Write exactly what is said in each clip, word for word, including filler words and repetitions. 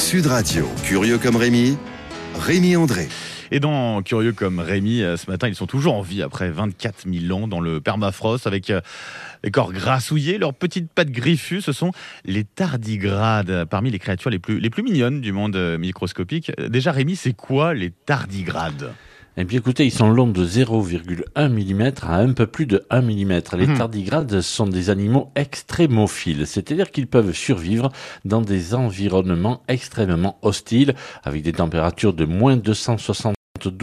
Sud Radio, curieux comme Rémi, Rémi André. Et dans Curieux comme Rémi, ce matin, ils sont toujours en vie après vingt-quatre mille ans dans le permafrost avec les corps grassouillés, leurs petites pattes griffues. Ce sont les tardigrades, parmi les créatures les plus, les plus mignonnes du monde microscopique. Déjà, Rémi, c'est quoi les tardigrades ? Eh bien écoutez, ils sont longs de zéro virgule un millimètre à un peu plus de un millimètre. Les Mmh. tardigrades sont des animaux extrémophiles, c'est-à-dire qu'ils peuvent survivre dans des environnements extrêmement hostiles, avec des températures de moins deux cent soixante-douze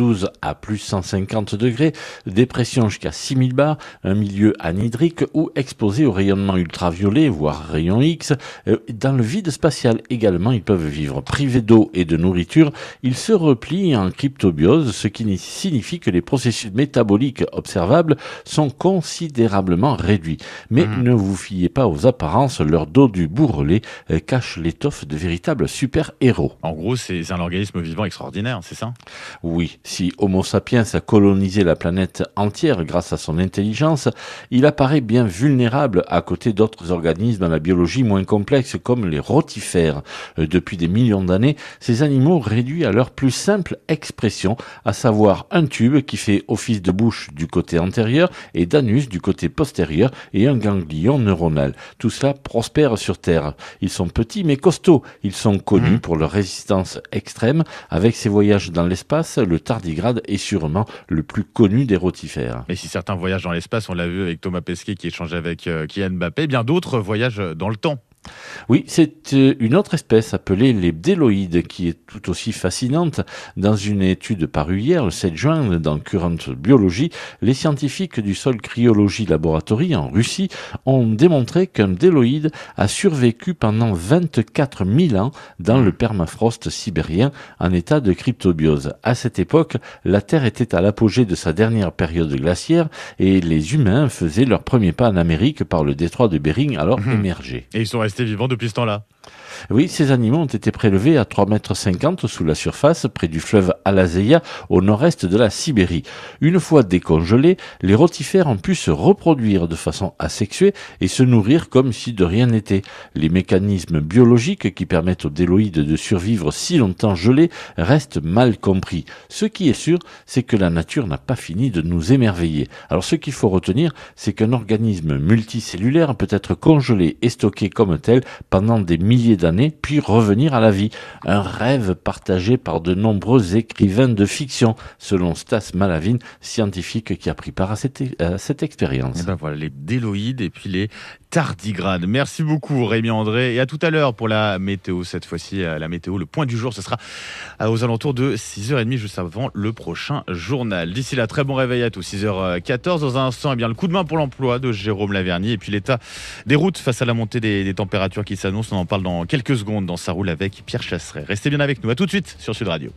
à plus cent cinquante degrés, des pressions jusqu'à six mille bars, un milieu anhydrique ou exposé au rayonnement ultraviolet, voire rayon X. Dans le vide spatial également, ils peuvent vivre privés d'eau et de nourriture. Ils se replient en cryptobiose, ce qui signifie que les processus métaboliques observables sont considérablement réduits. Mais mmh. ne vous fiez pas aux apparences, leur dos du bourrelet cache l'étoffe de véritables super-héros. En gros, c'est, c'est un organisme vivant extraordinaire, c'est ça ? Oui. Si Homo sapiens a colonisé la planète entière grâce à son intelligence, il apparaît bien vulnérable à côté d'autres organismes à la biologie moins complexe comme les rotifères. Depuis des millions d'années, ces animaux réduits à leur plus simple expression, à savoir un tube qui fait office de bouche du côté antérieur et d'anus du côté postérieur et un ganglion neuronal. Tout cela prospère sur Terre. Ils sont petits mais costauds. Ils sont connus mmh. pour leur résistance extrême. Avec ses voyages dans l'espace, le tardigrade est sûrement le plus connu des rotifères. Et si certains voyagent dans l'espace, on l'a vu avec Thomas Pesquet qui échangeait avec euh, Kylian Mbappé, bien d'autres voyagent dans le temps. Oui, c'est une autre espèce appelée les bdelloïdes qui est tout aussi fascinante. Dans une étude parue hier, le sept juin, dans Current Biology, les scientifiques du Sol Cryology Laboratory en Russie ont démontré qu'un bdelloïde a survécu pendant vingt-quatre mille ans dans le permafrost sibérien en état de cryptobiose. À cette époque, la Terre était à l'apogée de sa dernière période glaciaire et les humains faisaient leur premier pas en Amérique par le détroit de Bering, alors mmh. émergé. Et ils sont restés vivants depuis ce temps-là. Oui, ces animaux ont été prélevés à trois mètres cinquante sous la surface, près du fleuve Alazeïa, au nord-est de la Sibérie. Une fois décongelés, les rotifères ont pu se reproduire de façon asexuée et se nourrir comme si de rien n'était. Les mécanismes biologiques qui permettent aux bdelloïdes de survivre si longtemps gelés restent mal compris. Ce qui est sûr, c'est que la nature n'a pas fini de nous émerveiller. Alors ce qu'il faut retenir, c'est qu'un organisme multicellulaire peut être congelé et stocké comme tel pendant des milliers d'années, puis revenir à la vie. Un rêve partagé par de nombreux écrivains de fiction, selon Stas Malavin, scientifique qui a pris part à cette, à cette expérience. Et ben voilà, les bdelloïdes et puis les tardigrades. Merci beaucoup Rémi André, et à tout à l'heure pour la météo. Cette fois-ci, la météo, le point du jour, ce sera aux alentours de six heures trente, juste avant le prochain journal. D'ici là, très bon réveil à tous, six heures quatorze. Dans un instant, eh bien, le coup de main pour l'emploi de Jérôme Laverny, et puis l'état des routes face à la montée des, des températures qui s'annoncent. On en parle dans quelques secondes dans Ça roule avec Pierre Chasseret. Restez bien avec nous, à tout de suite sur Sud Radio.